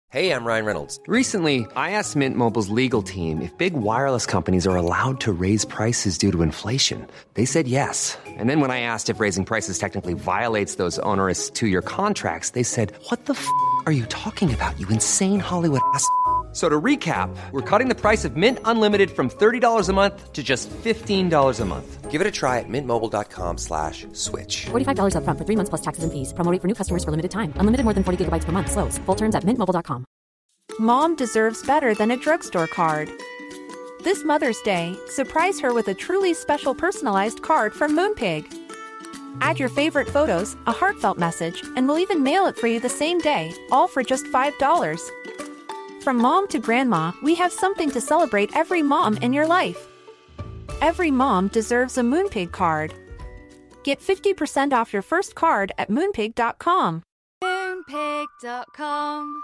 Hey, I'm Ryan Reynolds. Recently, I asked Mint Mobile's legal team if big wireless companies are allowed to raise prices due to inflation. They said yes. And then when I asked if raising prices technically violates those onerous two-year contracts, they said, "What the f*** are you talking about, you insane Hollywood ass?" So to recap, we're cutting the price of Mint Unlimited from $30 a month to just $15 a month. Give it a try at mintmobile.com/switch. $45 up front for 3 months plus taxes and fees. Promo rate for new customers for limited time. Unlimited more than 40 gigabytes per month. Slows full terms at mintmobile.com. Mom deserves better than a drugstore card. This Mother's Day, surprise her with a truly special personalized card from Moonpig. Add your favorite photos, a heartfelt message, and we'll even mail it for you the same day, all for just $5. From mom to grandma, we have something to celebrate every mom in your life. Every mom deserves a Moonpig card. Get 50% off your first card at moonpig.com. Moonpig.com.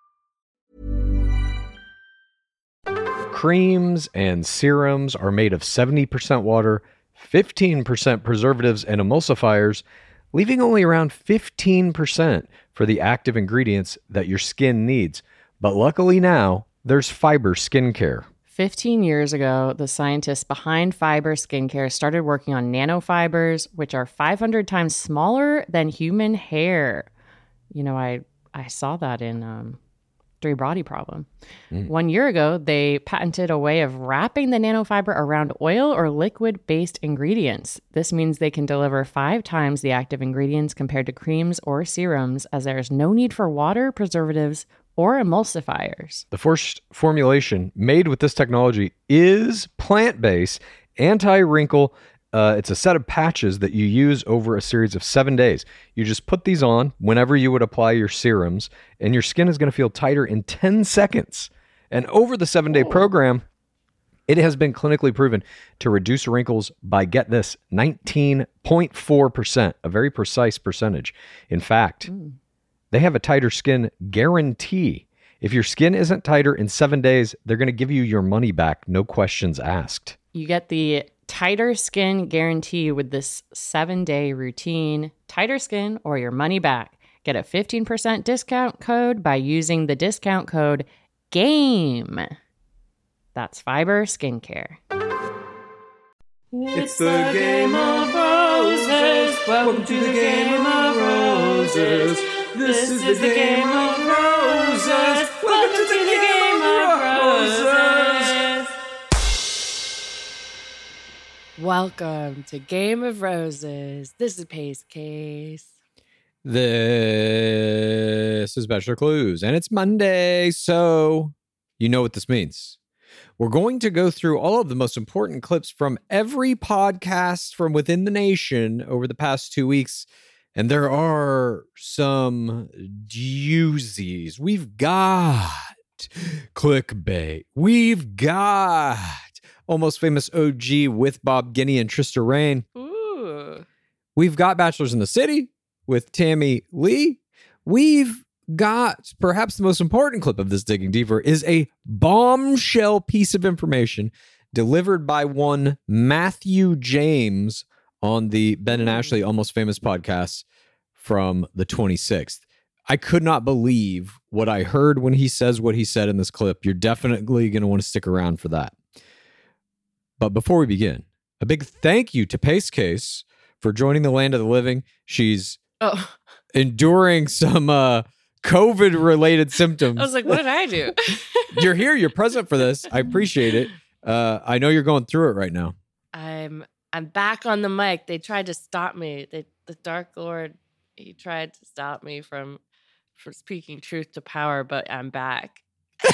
Creams and serums are made of 70% water, 15% preservatives and emulsifiers, leaving only around 15% for the active ingredients that your skin needs. But luckily now, there's Fiber Skincare. 15 years ago, the scientists behind Fiber Skincare started working on nanofibers, which are 500 times smaller than human hair. You know, I saw that in Three Body Problem. 1 year ago, they patented a way of wrapping the nanofiber around oil or liquid-based ingredients. This means they can deliver 5 times the active ingredients compared to creams or serums, as there is no need for water, preservatives, or emulsifiers. The first formulation made with this technology is plant-based, anti-wrinkle. It's a set of patches that you use over a series of 7 days. You just put these on whenever you would apply your serums, and your skin is going to feel tighter in 10 seconds. And over the 7-day program, it has been clinically proven to reduce wrinkles by, get this, 19.4%, a very precise percentage. In fact, they have a tighter skin guarantee. If your skin isn't tighter in 7 days, they're going to give you your money back, no questions asked. You get the tighter skin guarantee with this 7-day routine. Tighter skin or your money back. Get a 15% discount code by using the discount code GAME. That's Fiber Skincare. It's the Game of Roses. Welcome to the Game of Roses. This is the Game of Roses. Welcome to the Game of Roses. Welcome to Game of Roses. This is Pace Case. This is Bachelor Clues, and it's Monday, so you know what this means. We're going to go through all of the most important clips from every podcast from within the nation over the past 2 weeks. And there are some doozies. We've got clickbait. We've got Almost Famous OG with Bob Guinea and Trista Rain. Ooh. We've got Bachelors in the City with Tammy Lee. We've got perhaps the most important clip of this Digging Deeper is a bombshell piece of information delivered by one Matthew James on the Ben and Ashley Almost Famous podcast from the 26th. I could not believe what I heard when he says what he said in this clip. You're definitely going to want to stick around for that. But before we begin, a big thank you to Pace Case for joining the land of the living. She's enduring some COVID-related symptoms. I was like, what did I do? You're here. You're present for this. I appreciate it. I know you're going through it right now. I'm back on the mic. They tried to stop me. The Dark Lord, he tried to stop me from speaking truth to power, but I'm back.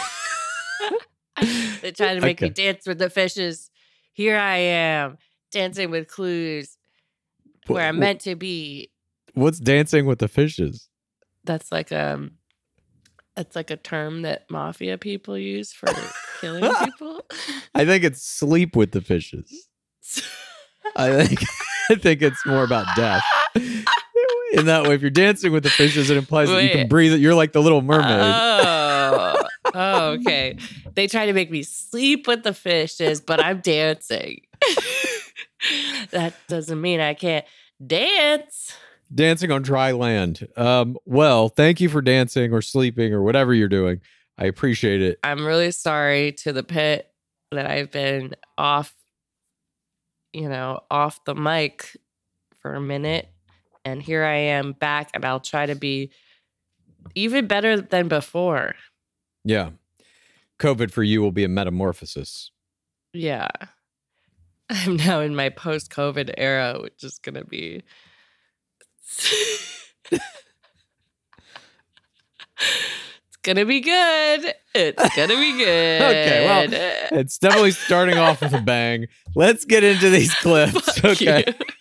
They tried to make me dance with the fishes. Here I am, dancing with clues where I'm meant to be. What's dancing with the fishes? That's like a term that mafia people use for killing people. I think it's sleep with the fishes. I think it's more about death. In that way, if you're dancing with the fishes, it implies that you can breathe. You're like the Little Mermaid. Oh, okay. They try to make me sleep with the fishes, but I'm dancing. That doesn't mean I can't dance. Dancing on dry land. Well, thank you for dancing or sleeping or whatever you're doing. I appreciate it. I'm really sorry to the pit that I've been off the mic for a minute. And here I am back, and I'll try to be even better than before. Yeah. COVID for you will be a metamorphosis. Yeah. I'm now in my post-COVID era, which is going to be... It's going to be good. It's going to be good. Okay, well, it's definitely starting off with a bang. Let's get into these clips. Okay.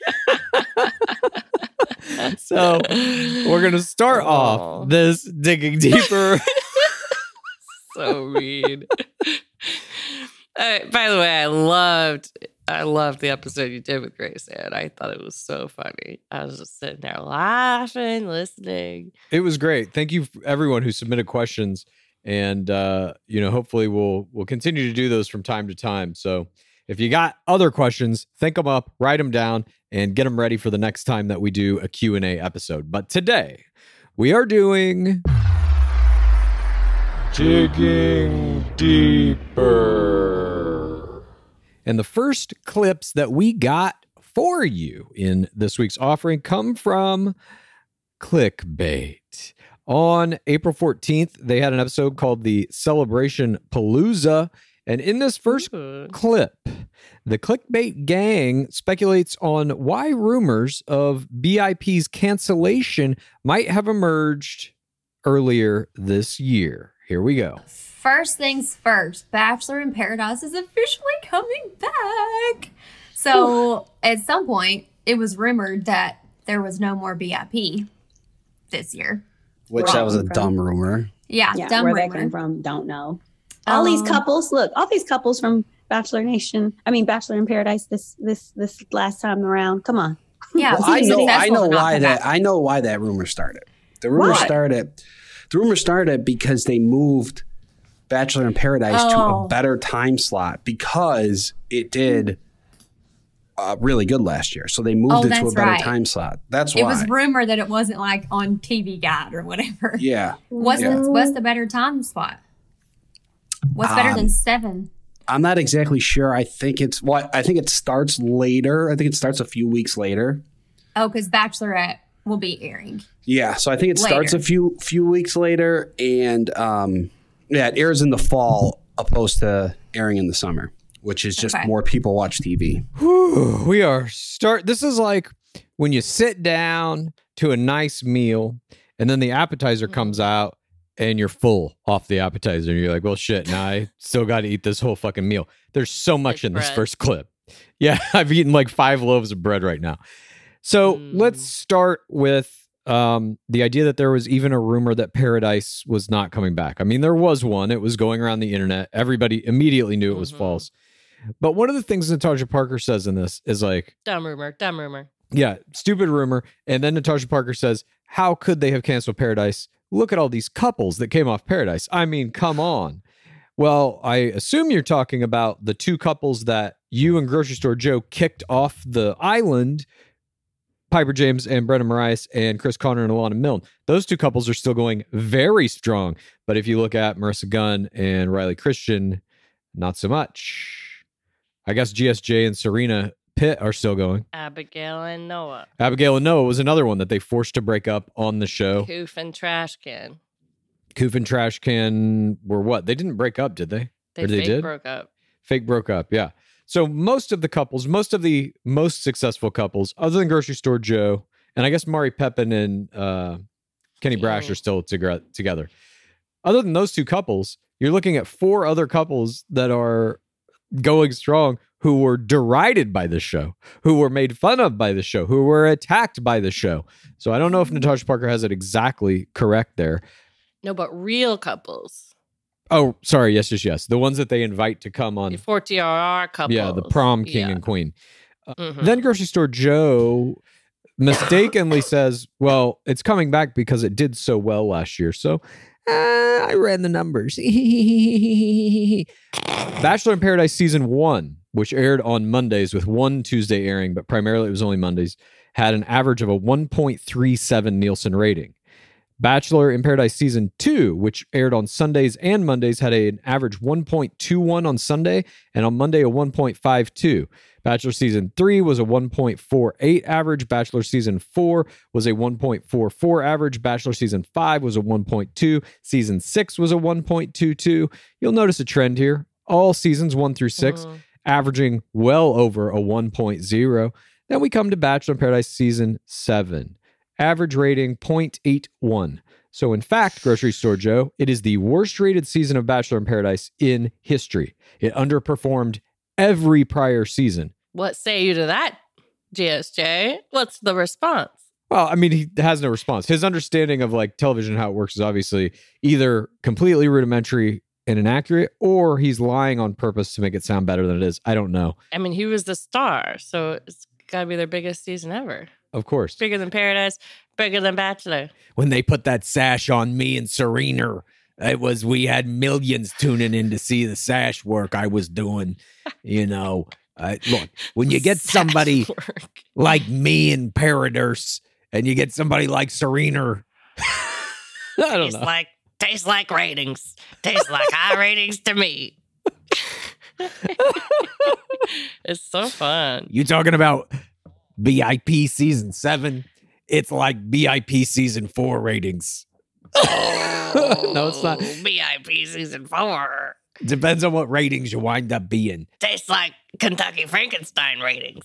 So we're going to start off this digging deeper. So mean. By the way, I loved the episode you did with Grace, and I thought it was so funny. I was just sitting there laughing, listening. It was great. Thank you everyone who submitted questions, and hopefully we'll continue to do those from time to time. So if you got other questions, think them up, write them down, and get them ready for the next time that we do a Q&A episode. But today we are doing Digging Deeper. And the first clips that we got for you in this week's offering come from Clickbait. On April 14th, they had an episode called the Celebration Palooza. And in this first clip, the Clickbait gang speculates on why rumors of BIP's cancellation might have emerged earlier this year. Here we go. First things first, Bachelor in Paradise is officially coming back. So at some point, it was rumored that there was no more BIP this year. Which that was a dumb rumor. Yeah, dumb where rumor. that came from, don't know. All these couples, look, all these couples from Bachelor in Paradise this last time around. Come on. Yeah, well, I know why that rumor started. The rumor started because they moved Bachelor in Paradise to a better time slot because it did really good last year. So they moved it to a better time slot. That's why. It was rumored that it wasn't like on TV Guide or whatever. Yeah. What's the better time spot? What's better than 7? I'm not exactly sure. I think it starts later. I think it starts a few weeks later. Oh, because Bachelorette will be airing. Yeah, so I think it starts a few weeks later, and it airs in the fall opposed to airing in the summer, which is just more people watch TV. This is like when you sit down to a nice meal, and then the appetizer comes out, and you're full off the appetizer. And you're like, well, shit, now I still got to eat this whole fucking meal. There's so much in this first clip. Yeah, I've eaten like 5 loaves of bread right now. So let's start with the idea that there was even a rumor that Paradise was not coming back. I mean, there was one. It was going around the internet. Everybody immediately knew it was false. But one of the things Natasha Parker says in this is like... Dumb rumor. Yeah, stupid rumor. And then Natasha Parker says, how could they have canceled Paradise? Look at all these couples that came off Paradise. I mean, come on. Well, I assume you're talking about the 2 couples that you and Grocery Store Joe kicked off the island, Piper James and Brendan Marias and Chris Connor and Alana Milne. Those 2 couples are still going very strong. But if you look at Marissa Gunn and Riley Christian, not so much. I guess GSJ and Serena Pitt are still going. Abigail and Noah was another one that they forced to break up on the show. Koof and Trash Can were what? They didn't break up, did they? They broke up. Fake broke up, yeah. So most of the most successful couples, other than Grocery Store Joe, and I guess Mari Pepin and Kenny Brash are still together. Other than those 2 couples, you're looking at 4 other couples that are going strong, who were derided by the show, who were made fun of by the show, who were attacked by the show. So I don't know if Natasha Parker has it exactly correct there. No, but real couples. Oh, sorry. Yes. The ones that they invite to come on. The 4TRR couples. Yeah, the prom king and queen. Then Grocery Store Joe mistakenly says, well, it's coming back because it did so well last year. So I ran the numbers. Bachelor in Paradise Season 1, which aired on Mondays with one Tuesday airing, but primarily it was only Mondays, had an average of a 1.37 Nielsen rating. Bachelor in Paradise Season 2, which aired on Sundays and Mondays, had an average 1.21 on Sunday, and on Monday a 1.52. Bachelor Season 3 was a 1.48 average. Bachelor Season 4 was a 1.44 average. Bachelor Season 5 was a 1.2. Season 6 was a 1.22. You'll notice a trend here. All seasons 1 through 6 averaging well over a 1.0. Then we come to Bachelor in Paradise Season 7. Average rating 0.81. So in fact, Grocery Store Joe, it is the worst rated season of Bachelor in Paradise in history. It underperformed every prior season. What say you to that, GSJ? What's the response? Well, I mean, he has no response. His understanding of like television, how it works, is obviously either completely rudimentary and inaccurate, or he's lying on purpose to make it sound better than it is. I don't know. I mean, he was the star, so it's got to be their biggest season ever. Of course. Bigger than Paradise, bigger than Bachelor. When they put that sash on me and Serena, we had millions tuning in to see the sash work I was doing. You know, look, when you get somebody like me in Paradise and you get somebody like Serena, I don't know. Tastes like ratings. Tastes like high ratings to me. It's so fun. You talking about BIP Season 7? It's like BIP Season 4 ratings. Oh, no, it's not. BIP Season 4. Depends on what ratings you wind up being. Tastes like Kentucky Frankenstein ratings.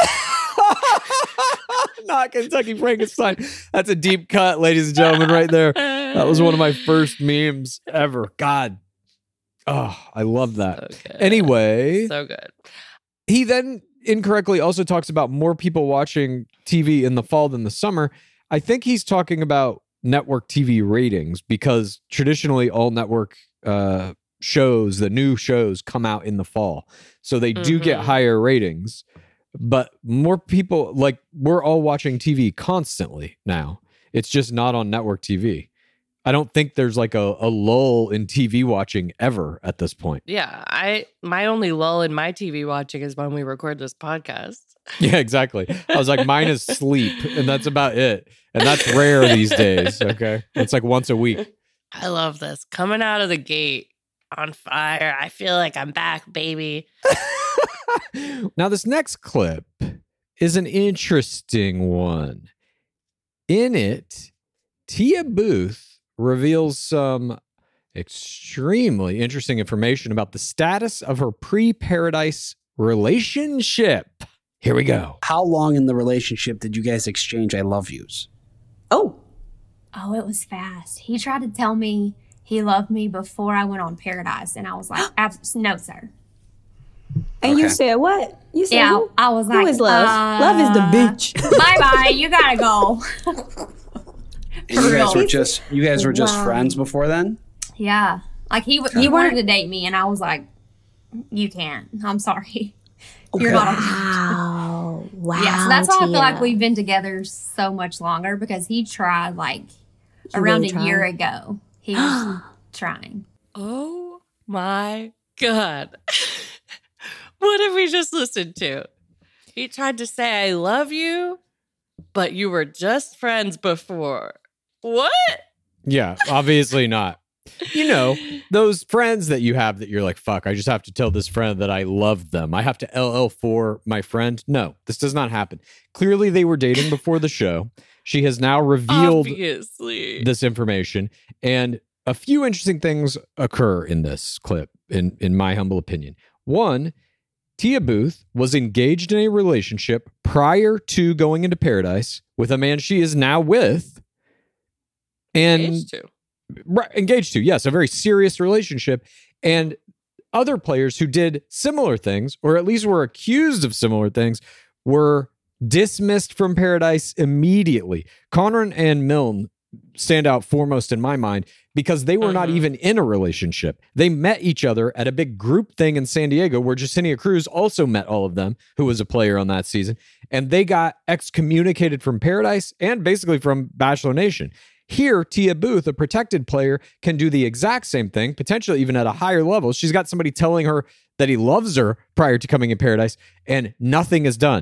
Not Kentucky Frankenstein. That's a deep cut, ladies and gentlemen, right there. That was one of my first memes ever. God. Oh, I love that. So anyway. So good. He then incorrectly also talks about more people watching TV in the fall than the summer. I think he's talking about network TV ratings, because traditionally all network shows, the new shows, come out in the fall. So they do get higher ratings, but more people, like, we're all watching TV constantly now. It's just not on network TV. I don't think there's like a lull in TV watching ever at this point. Yeah, my only lull in my TV watching is when we record this podcast. Yeah, exactly. I was like, mine is sleep, and that's about it. And that's rare these days, okay? It's like once a week. I love this. Coming out of the gate on fire. I feel like I'm back, baby. Now, this next clip is an interesting one. In it, Tia Booth reveals some extremely interesting information about the status of her pre-Paradise relationship. Here we go. How long in the relationship did you guys exchange I love yous? Oh, it was fast. He tried to tell me he loved me before I went on Paradise, and I was like, no, sir. And you said what? You said who? I was like, who is love? Love is the bitch. Bye-bye. You gotta go. And you guys were just friends before then? Yeah. Like he wanted to date me, and I was like, you can't. I'm sorry. You're not. Wow. Yeah, so that's why I feel like we've been together so much longer, because he tried around a year ago. He was trying. Oh my God. What have we just listened to? He tried to say, I love you, but you were just friends before. What? Yeah, obviously not. You know, those friends that you have that you're like, fuck, I just have to tell this friend that I love them. I have to LL for my friend. No, this does not happen. Clearly, they were dating before the show. She has now revealed this information. And a few interesting things occur in this clip, in my humble opinion. One, Tia Booth was engaged in a relationship prior to going into Paradise with a man she is now with. And engaged to, yes, a very serious relationship. And other players who did similar things, or at least were accused of similar things, were dismissed from Paradise immediately. Conran and Milne stand out foremost in my mind because they were not even in a relationship. They met each other at a big group thing in San Diego where Jasenia Cruz also met all of them, who was a player on that season. And they got excommunicated from Paradise and basically from Bachelor Nation. Here, Tia Booth, a protected player, can do the exact same thing, potentially even at a higher level. She's got somebody telling her that he loves her prior to coming in Paradise, and nothing is done.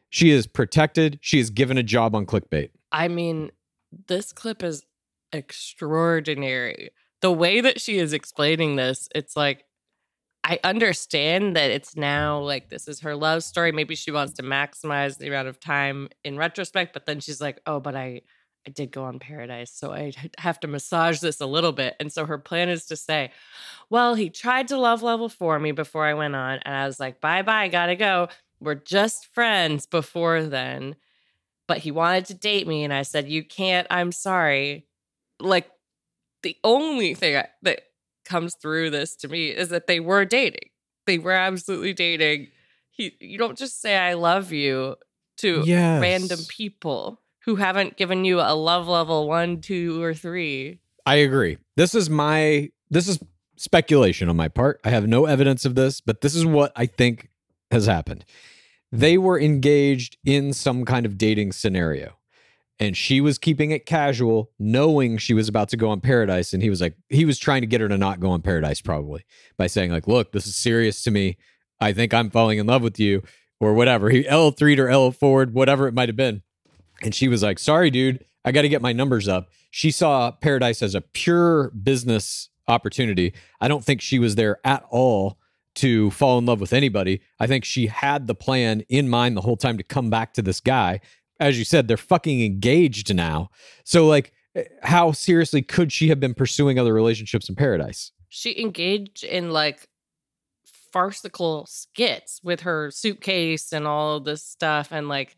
She is protected. She is given a job on clickbait. I mean, this clip is extraordinary. The way that she is explaining this, it's like, I understand that it's now like this is her love story. Maybe she wants to maximize the amount of time in retrospect, but then she's like, oh, but I did go on Paradise, so I have to massage this a little bit. And so her plan is to say, well, he tried to love level for me before I went on, and I was like, bye-bye, gotta go. We're just friends before then. But he wanted to date me, and I said, you can't, I'm sorry. Like, the only thing that comes through this to me is that they were dating. They were absolutely dating. You don't just say I love you to random people who haven't given you a love level 1, 2, or 3. I agree. This is speculation on my part. I have no evidence of this, but this is what I think has happened. They were engaged in some kind of dating scenario, and she was keeping it casual, knowing she was about to go on Paradise. And he was trying to get her to not go on Paradise, probably by saying like, look, this is serious to me. I think I'm falling in love with you, or whatever. He L3'd or L4'd, whatever it might have been. And she was like, sorry, dude, I got to get my numbers up. She saw Paradise as a pure business opportunity. I don't think she was there at all to fall in love with anybody. I think she had the plan in mind the whole time to come back to this guy. As you said, they're fucking engaged now. So like, how seriously could she have been pursuing other relationships in Paradise? She engaged in like farcical skits with her suitcase and all of this stuff, and like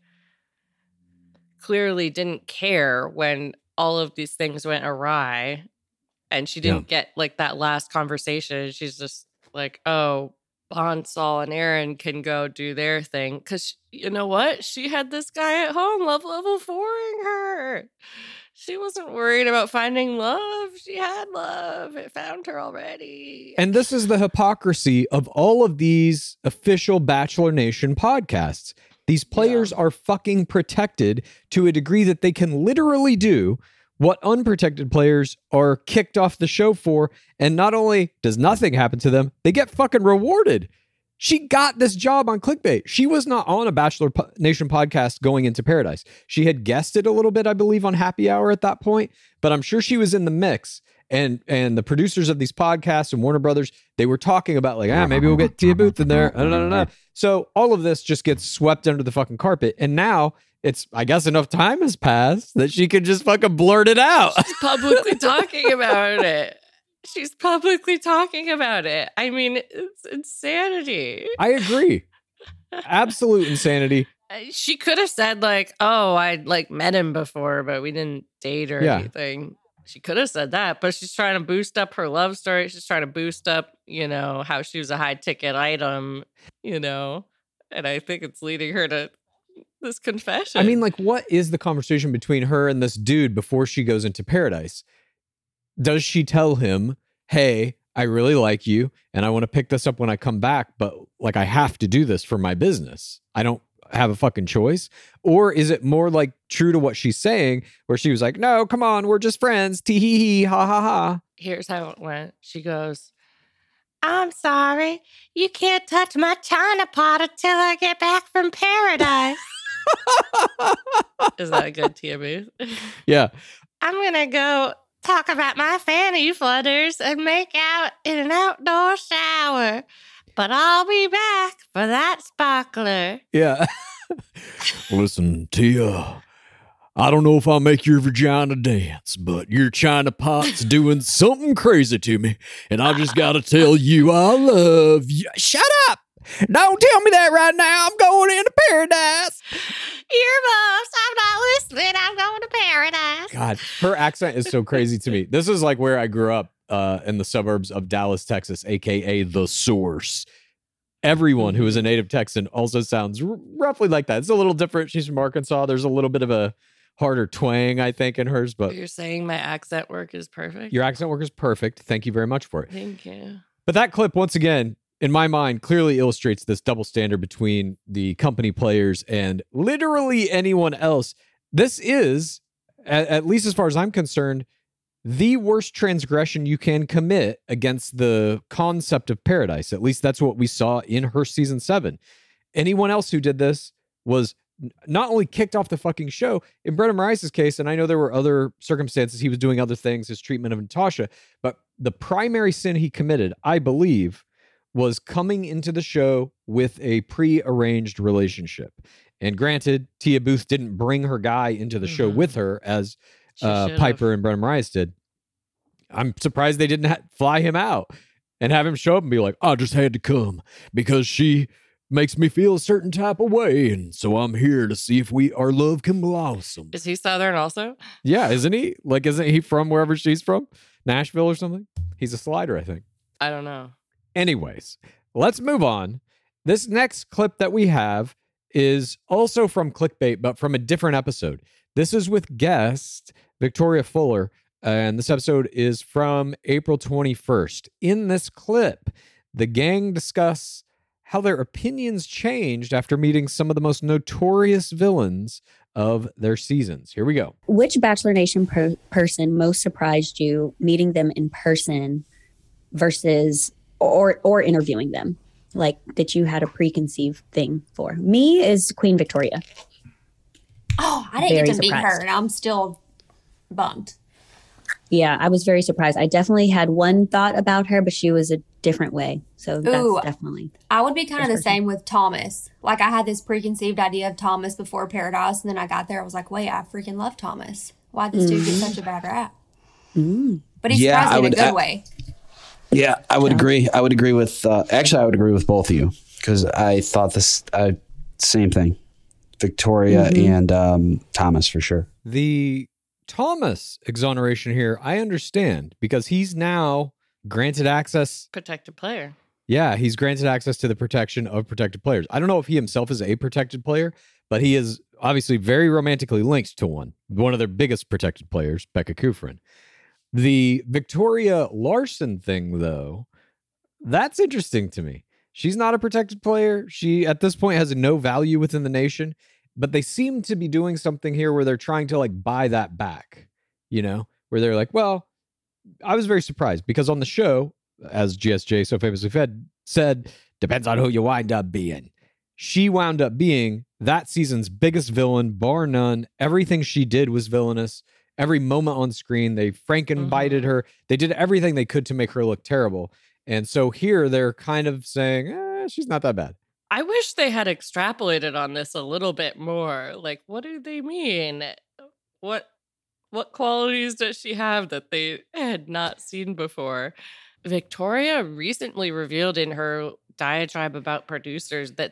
clearly didn't care when all of these things went awry, and she didn't get like that last conversation. She's just like, oh, Bonsall and Aaron can go do their thing. Because you know what? She had this guy at home love level 4ing her. She wasn't worried about finding love. She had love. It found her already. And this is the hypocrisy of all of these official Bachelor Nation podcasts. These players are fucking protected to a degree that they can literally do what unprotected players are kicked off the show for. And not only does nothing happen to them, they get fucking rewarded. She got this job on clickbait. She was not on a Bachelor Nation podcast going into Paradise. She had guested a little bit, I believe, on Happy Hour at that point, but I'm sure she was in the mix. And the producers of these podcasts and Warner Brothers, they were talking about like, maybe we'll get Tia Booth in there. So all of this just gets swept under the fucking carpet. And now it's, I guess, enough time has passed that she could just fucking blurt it out. She's publicly talking about it. She's publicly talking about it. I mean, it's insanity. I agree. Absolute insanity. She could have said like, oh, I'd like met him before, but we didn't date or anything. She could have said that, but she's trying to boost up her love story. She's trying to boost up, how she was a high ticket item, and I think it's leading her to this confession. I mean, like, what is the conversation between her and this dude before she goes into Paradise? Does she tell him, hey, I really like you and I want to pick this up when I come back, but like I have to do this for my business. I don't have a fucking choice. Or is it more like true to what she's saying, where she was like, no, come on, we're just friends. Tee hee hee, ha ha ha. Here's how it went. She goes, I'm sorry, you can't touch my China pot until I get back from Paradise. Is that a good Tia Booth? Yeah. I'm going to go talk about my fanny flutters and make out in an outdoor shower. But I'll be back for that sparkler. Yeah. Listen, Tia, I don't know if I'll make your vagina dance, but your China pot's doing something crazy to me. And I just got to tell you, I love you. Shut up. Don't tell me that right now. I'm going into Paradise. Earmuffs. I'm not listening. I'm going to Paradise. God, her accent is so crazy to me. This is like where I grew up in the suburbs of Dallas, Texas, a.k.a. The Source. Everyone who is a native Texan also sounds roughly like that. It's a little different. She's from Arkansas. There's a little bit of a harder twang, I think, in hers. But you're saying my accent work is perfect? Your accent work is perfect. Thank you very much for it. Thank you. But that clip, once again, in my mind, clearly illustrates this double standard between the company players and literally anyone else. This is, at least as far as I'm concerned, the worst transgression you can commit against the concept of Paradise. At least that's what we saw in her season 7. Anyone else who did this was not only kicked off the fucking show, in Brendan Moraes' case, and I know there were other circumstances, he was doing other things, his treatment of Natasha, but the primary sin he committed, I believe, was coming into the show with a pre-arranged relationship. And granted, Tia Booth didn't bring her guy into the show with her as Piper and Brendan Moraes did. I'm surprised they didn't fly him out and have him show up and be like, I just had to come because she makes me feel a certain type of way, and so I'm here to see if our love can blossom. Is he Southern also? Yeah, isn't he? Like, isn't he from wherever she's from? Nashville or something? He's a slider, I think. I don't know. Anyways, let's move on. This next clip that we have is also from Clickbait, but from a different episode. This is with guest Victoria Fuller, and this episode is from April 21st. In this clip, the gang discuss how their opinions changed after meeting some of the most notorious villains of their seasons. Here we go. Which Bachelor Nation person most surprised you meeting them in person versus or interviewing them? Like that you had a preconceived thing for? Me is Queen Victoria. Oh, I didn't get to meet her, and I'm still bummed. Yeah, I was very surprised. I definitely had one thought about her, but she was a different way. So that's definitely. I would be kind of the same with Thomas. Like, I had this preconceived idea of Thomas before Paradise, and then I got there. I was like, wait, I freaking love Thomas. Why'd this dude get such a bad rap? But he surprised me in a good way. Yeah, I would agree. I would agree with, actually, I would agree with both of you because I thought this same thing. Victoria and Thomas for sure. The Thomas exoneration here, I understand because he's now granted access. Protected player. Yeah, he's granted access to the protection of protected players. I don't know if he himself is a protected player, but he is obviously very romantically linked to one of their biggest protected players, Becca Kufrin. The Victoria Larson thing, though, that's interesting to me. She's not a protected player. She, at this point, has no value within the nation. But they seem to be doing something here where they're trying to like buy that back, you know, where they're like, well, I was very surprised because on the show, as GSJ so famously said, depends on who you wind up being. She wound up being that season's biggest villain, bar none. Everything she did was villainous. Every moment on screen, they frankenbited her. They did everything they could to make her look terrible. And so here they're kind of saying, she's not that bad. I wish they had extrapolated on this a little bit more. Like, what do they mean? What qualities does she have that they had not seen before? Victoria recently revealed in her diatribe about producers that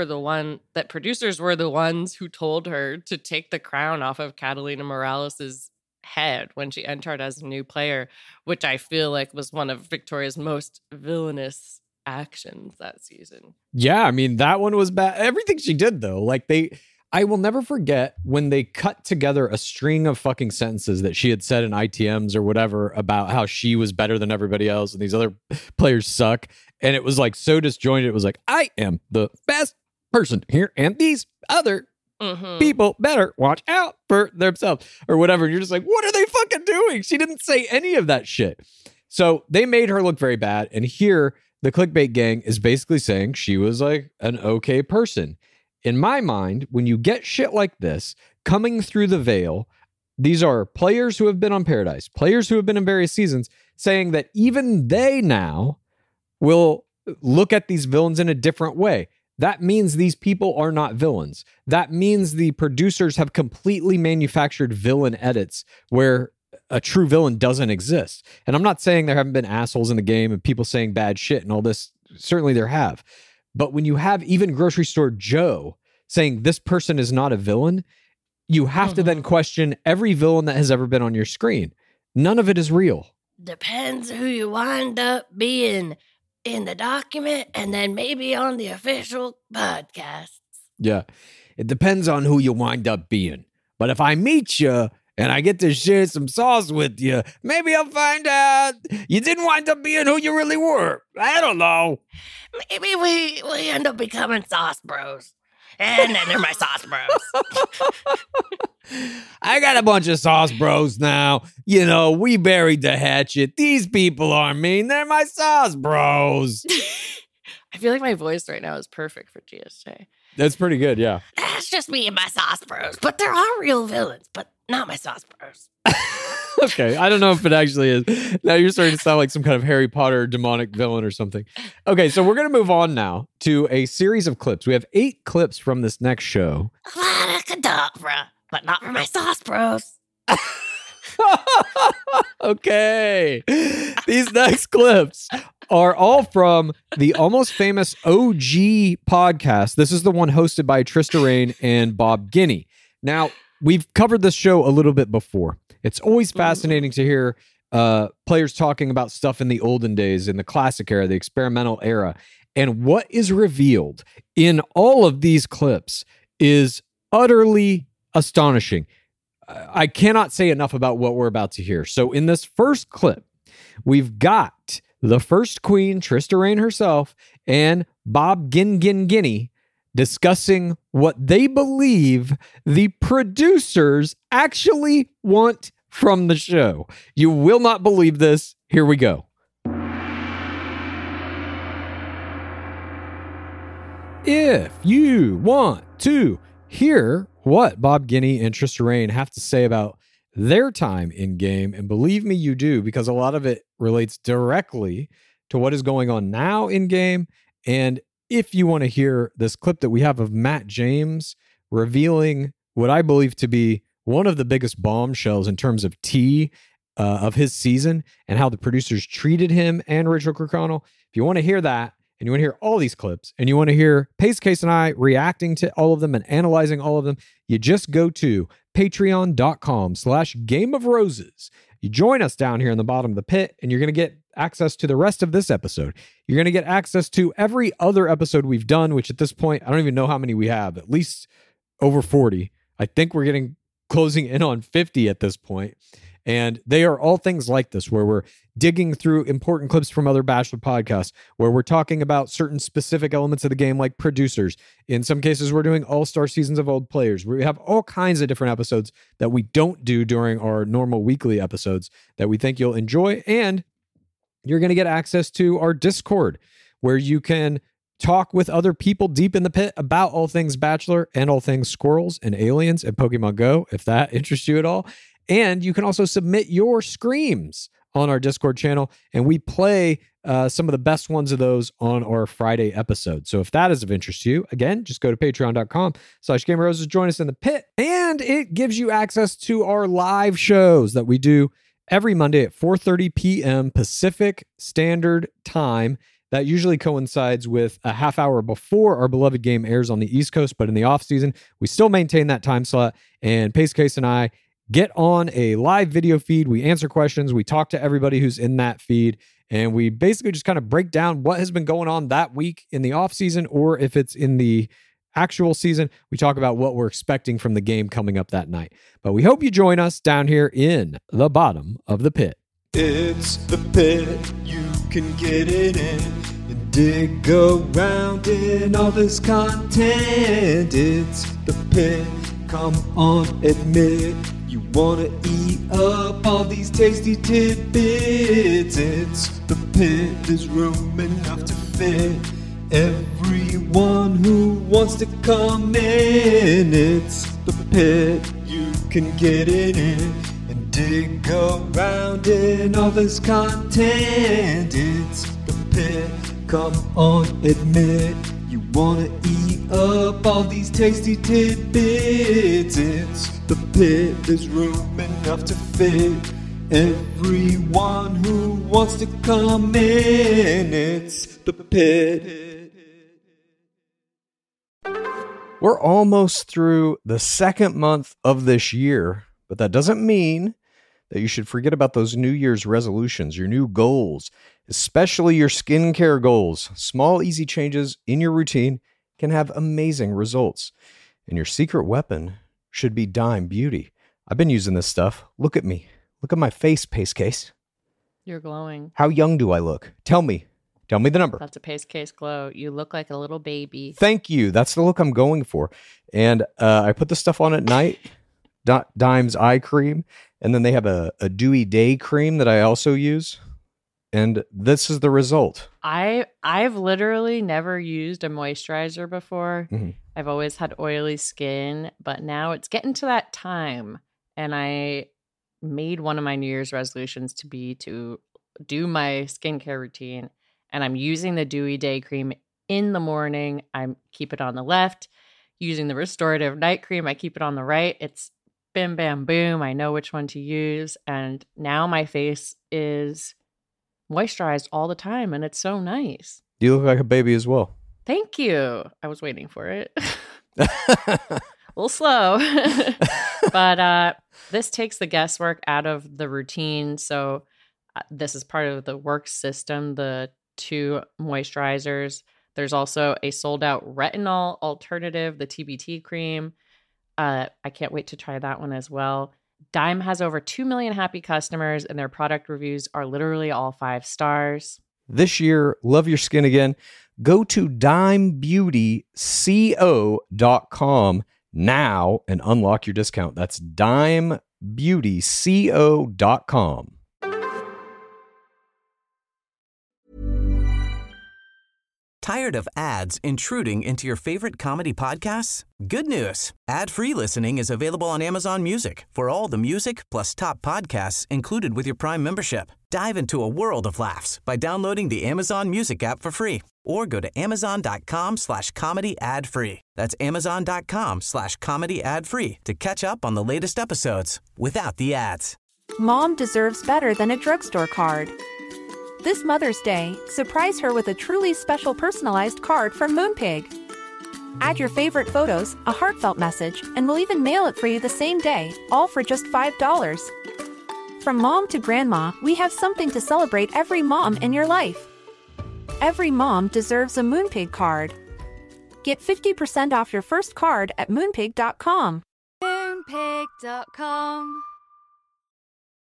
producers were the ones who told her to take the crown off of Catalina Morales's head when she entered as a new player, which I feel like was one of Victoria's most villainous actions that season. Yeah, I mean, that one was bad. Everything she did, though, like I will never forget when they cut together a string of fucking sentences that she had said in ITMs or whatever about how she was better than everybody else and these other players suck. And it was like so disjointed. It was like, I am the best person here and these other people better watch out for themselves or whatever. And you're just like, what are they fucking doing? She didn't say any of that shit. So they made her look very bad. And here, the Clickbait gang is basically saying she was like an okay person. In my mind, when you get shit like this coming through the veil, these are players who have been on Paradise, players who have been in various seasons, saying that even they now will look at these villains in a different way. That means these people are not villains. That means the producers have completely manufactured villain edits where a true villain doesn't exist. And I'm not saying there haven't been assholes in the game and people saying bad shit and all this. Certainly there have. But when you have even Grocery Store Joe saying this person is not a villain, you have to then question every villain that has ever been on your screen. None of it is real. Depends who you wind up being in the document and then maybe on the official podcasts. Yeah. It depends on who you wind up being. But if I meet you and I get to share some sauce with you, maybe I'll find out you didn't wind up being who you really were. I don't know. Maybe we end up becoming sauce bros. And then they're my sauce bros. I got a bunch of sauce bros now. You know, we buried the hatchet. These people aren't mean. They're my sauce bros. I feel like my voice right now is perfect for GSJ. That's pretty good, yeah. That's just me and my sauce bros. But there are real villains, but not my sauce bros. Okay, I don't know if it actually is. Now you're starting to sound like some kind of Harry Potter demonic villain or something. Okay, so we're going to move on now to a series of clips. We have 8 clips from this next show. Kadabra, but not for my sauce bros. Okay. These next clips are all from the Almost Famous OG podcast. This is the one hosted by Trista Rain and Bob Guiney. Now, we've covered this show a little bit before. It's always fascinating to hear players talking about stuff in the olden days, in the classic era, the experimental era. And what is revealed in all of these clips is utterly astonishing. I cannot say enough about what we're about to hear. So in this first clip, we've got the first queen, Trista Rain herself, and Bob Guiney discussing what they believe the producers actually want from the show. You will not believe this. Here we go. If you want to hear what Bob Guiney and Trista Rain have to say about their time in game, and believe me, you do, because a lot of it relates directly to what is going on now in game. And if you want to hear this clip that we have of Matt James revealing what I believe to be one of the biggest bombshells in terms of tea of his season and how the producers treated him and Rachel Kirkconnell, if you want to hear that, and you want to hear all these clips, and you want to hear Pace Case and I reacting to all of them and analyzing all of them, you just go to patreon.com/Game of Roses. You join us down here in the bottom of the pit, and you're going to get access to the rest of this episode. You're going to get access to every other episode we've done, which at this point, I don't even know how many we have, at least over 40. I think we're closing in on 50 at this point. And they are all things like this, where we're digging through important clips from other Bachelor podcasts, where we're talking about certain specific elements of the game, like producers. In some cases, we're doing all-star seasons of old players. We have all kinds of different episodes that we don't do during our normal weekly episodes that we think you'll enjoy. And you're going to get access to our Discord, where you can talk with other people deep in the pit about all things Bachelor and all things squirrels and aliens and Pokemon Go, if that interests you at all. And you can also submit your screams on our Discord channel, and we play some of the best ones of those on our Friday episode. So if that is of interest to you, again, just go to patreon.com/Game of Roses, join us in the pit, and it gives you access to our live shows that we do every Monday at 4:30 p.m. Pacific Standard Time. That usually coincides with a half hour before our beloved game airs on the East Coast, but in the off season, we still maintain that time slot, and Pace Case and I get on a live video feed. We answer questions. We talk to everybody who's in that feed. And we basically just kind of break down what has been going on that week in the off season, or if it's in the actual season, we talk about what we're expecting from the game coming up that night. But we hope you join us down here in the bottom of the pit. It's the pit. You can get it in and dig around in all this content. It's the pit. Come on, admit you wanna eat up all these tasty tidbits. It's the pit, there's room enough to fit everyone who wants to come in. It's the pit, you can get it in and dig around in all this content. It's the pit, come on, admit you wanna eat up all these tasty tidbits. It's the pit, there's room enough to fit everyone who wants to come in. It's the pit. We're almost through the second month of this year, but that doesn't mean that you should forget about those New Year's resolutions, your new goals, especially your skincare goals. Small, easy changes in your routine can have amazing results. And your secret weapon should be Dime Beauty. I've been using this stuff. Look at me. Look at my face, Pace Case. You're glowing. How young do I look? Tell me. Tell me the number. That's a Pace Case glow. You look like a little baby. Thank you. That's the look I'm going for. And I put the stuff on at night. Dime's eye cream. And then they have a dewy day cream that I also use. and this is the result. I've literally never used a moisturizer before. Mm-hmm. I've always had oily skin, but now it's getting to that time. And I made one of my New Year's resolutions to be to do my skincare routine. And I'm using the Dewy Day Cream in the morning. I keep it on the left. Using the Restorative Night Cream, I keep it on the right. It's bim, bam, boom. I know which one to use. And now my face is moisturized all the time. And it's so nice. You look like a baby as well. Thank you. I was waiting for it. A little slow. But this takes the guesswork out of the routine. So this is part of the work system, the 2 moisturizers. There's also a sold out retinol alternative, the TBT cream. I can't wait to try that one as well. Dime has over 2 million happy customers, and their product reviews are literally all 5 stars. This year, love your skin again. Go to dimebeautyco.com now and unlock your discount. That's dimebeautyco.com. Tired of ads intruding into your favorite comedy podcasts? Good news. Ad-free listening is available on Amazon Music for all the music plus top podcasts included with your Prime membership. Dive into a world of laughs by downloading the Amazon Music app for free or go to amazon.com/comedy ad-free. That's amazon.com/comedy ad-free to catch up on the latest episodes without the ads. Mom deserves better than a drugstore card. This Mother's Day, surprise her with a truly special personalized card from Moonpig. Add your favorite photos, a heartfelt message, and we'll even mail it for you the same day, all for just $5. From mom to grandma, we have something to celebrate every mom in your life. Every mom deserves a Moonpig card. Get 50% off your first card at moonpig.com. Moonpig.com